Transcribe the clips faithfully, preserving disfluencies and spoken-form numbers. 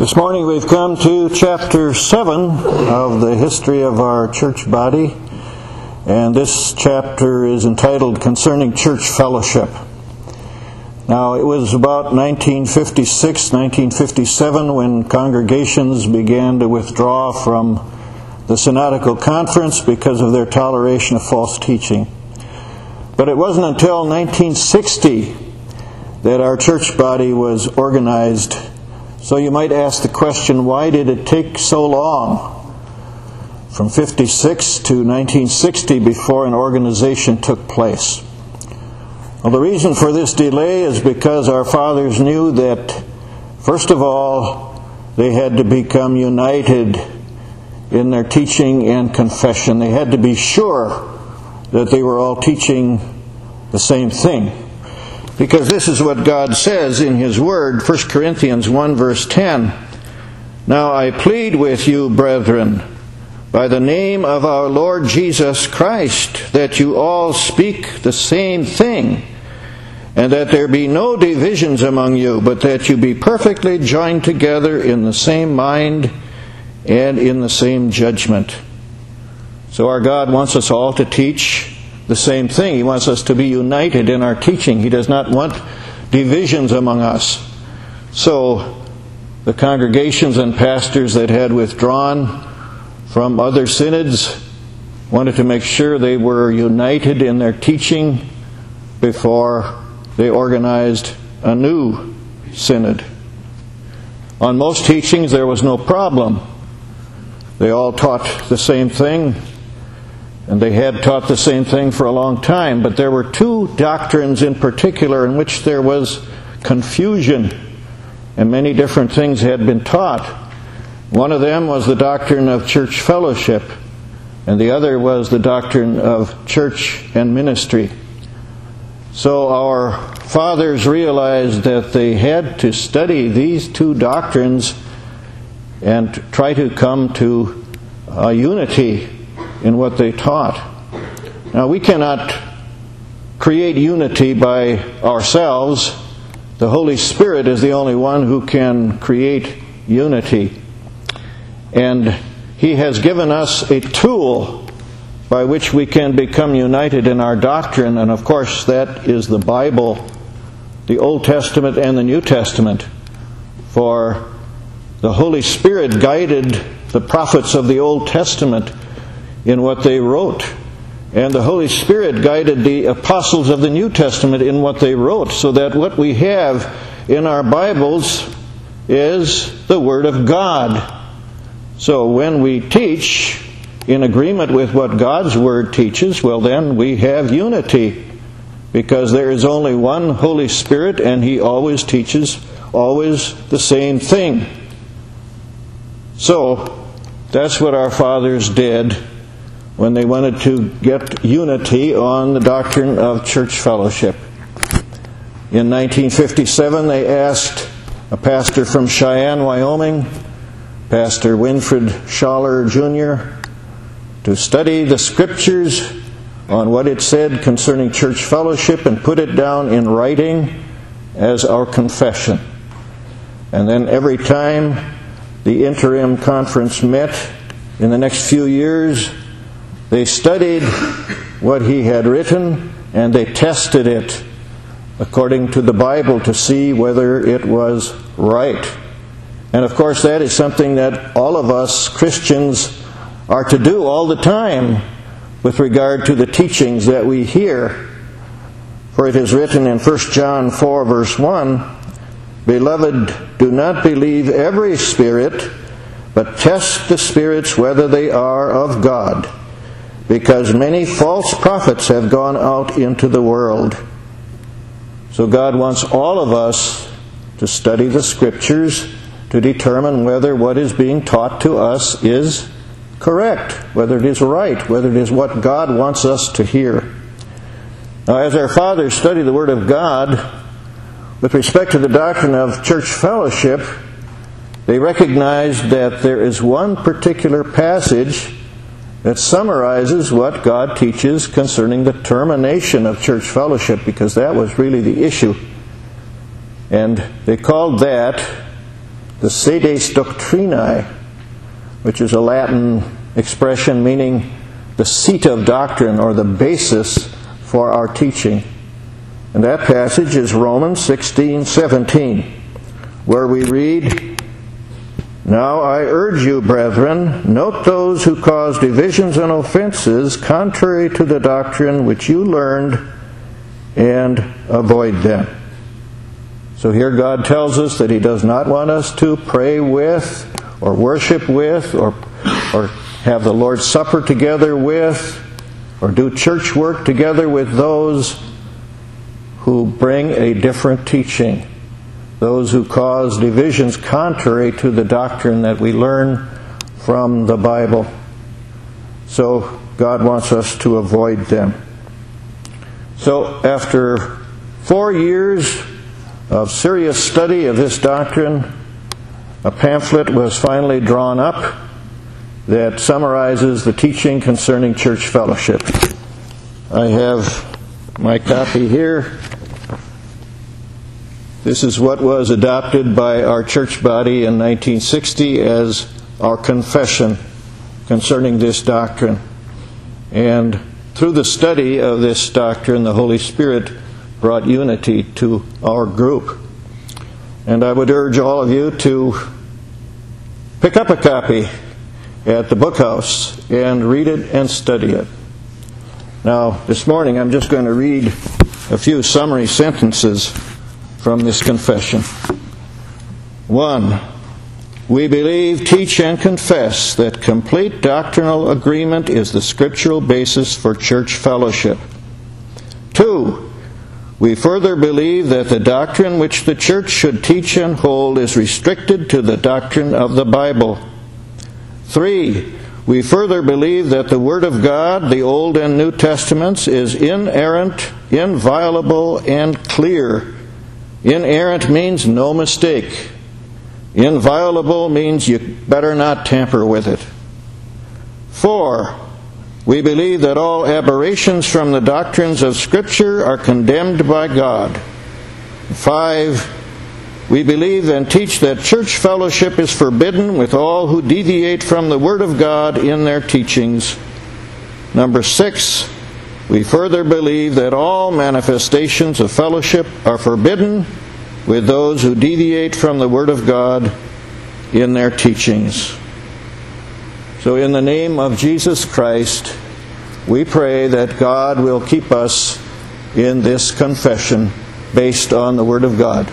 This morning we've come to chapter seven of the history of our church body, and this chapter is entitled Concerning Church Fellowship. Now, it was about nineteen fifty-six, nineteen fifty-seven when congregations began to withdraw from the Synodical Conference because of their toleration of false teaching. But it wasn't until nineteen sixty that our church body was organized. So you might ask the question, why did it take so long, from fifty-six to nineteen sixty, before an organization took place? Well, the reason for this delay is because our fathers knew that, first of all, they had to become united in their teaching and confession. They had to be sure that they were all teaching the same thing. Because this is what God says in His Word, First Corinthians one, verse ten. Now I plead with you, brethren, by the name of our Lord Jesus Christ, that you all speak the same thing, and that there be no divisions among you, but that you be perfectly joined together in the same mind and in the same judgment. So our God wants us all to teach the same thing. He wants us to be united in our teaching. He does not want divisions among us. So the congregations and pastors that had withdrawn from other synods wanted to make sure they were united in their teaching before they organized a new synod. On most teachings there was no problem. They all taught the same thing, and they had taught the same thing for a long time, but there were two doctrines in particular in which there was confusion, and many different things had been taught. One of them was the doctrine of church fellowship, and the other was the doctrine of church and ministry. So our fathers realized that they had to study these two doctrines and try to come to a unity in what they taught. Now, we cannot create unity by ourselves. The Holy Spirit is the only one who can create unity. And He has given us a tool by which we can become united in our doctrine, and of course that is the Bible, the Old Testament and the New Testament. For the Holy Spirit guided the prophets of the Old Testament in what they wrote, and the Holy Spirit guided the apostles of the New Testament in what they wrote, so that what we have in our Bibles is the Word of God. So when we teach in agreement with what God's Word teaches, well then we have unity, because there is only one Holy Spirit, and He always teaches always the same thing. So that's what our fathers did when they wanted to get unity on the doctrine of church fellowship. In nineteen fifty-seven, they asked a pastor from Cheyenne, Wyoming, Pastor Winfred Schaller, Junior, to study the Scriptures on what it said concerning church fellowship and put it down in writing as our confession. And then every time the interim conference met in the next few years, they studied what he had written, and they tested it according to the Bible to see whether it was right. And of course that is something that all of us Christians are to do all the time with regard to the teachings that we hear. For it is written in First John four, verse one, Beloved, do not believe every spirit, but test the spirits whether they are of God, because many false prophets have gone out into the world. So God wants all of us to study the Scriptures to determine whether what is being taught to us is correct, whether it is right, whether it is what God wants us to hear. Now, as our fathers study the Word of God, with respect to the doctrine of church fellowship, they recognized that there is one particular passage that summarizes what God teaches concerning the termination of church fellowship, because that was really the issue. And they called that the sedes doctrinae, which is a Latin expression meaning the seat of doctrine or the basis for our teaching. And that passage is Romans sixteen seventeen, where we read, "Now I urge you, brethren, note those who cause divisions and offenses contrary to the doctrine which you learned, and avoid them." So here God tells us that He does not want us to pray with, or worship with, or, or have the Lord's Supper together with, or do church work together with those who bring a different teaching, those who cause divisions contrary to the doctrine that we learn from the Bible. So God wants us to avoid them. So after four years of serious study of this doctrine, a pamphlet was finally drawn up that summarizes the teaching concerning church fellowship. I have my copy here. This is what was adopted by our church body in nineteen sixty as our confession concerning this doctrine. And through the study of this doctrine, the Holy Spirit brought unity to our group. And I would urge all of you to pick up a copy at the book house and read it and study it. Now, this morning I'm just going to read a few summary sentences from this confession. One, we believe, teach, and confess that complete doctrinal agreement is the scriptural basis for church fellowship. Two, we further believe that the doctrine which the church should teach and hold is restricted to the doctrine of the Bible. Three, we further believe that the Word of God, the Old and New Testaments, is inerrant, inviolable, and clear. Inerrant means no mistake. Inviolable means you better not tamper with it. Four, we believe that all aberrations from the doctrines of Scripture are condemned by God. Five, we believe and teach that church fellowship is forbidden with all who deviate from the Word of God in their teachings. Number six, we further believe that all manifestations of fellowship are forbidden with those who deviate from the Word of God in their teachings. So in the name of Jesus Christ, we pray that God will keep us in this confession based on the Word of God.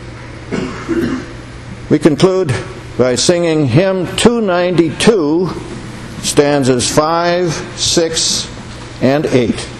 We conclude by singing hymn two ninety-two, stanzas five, six, and eight.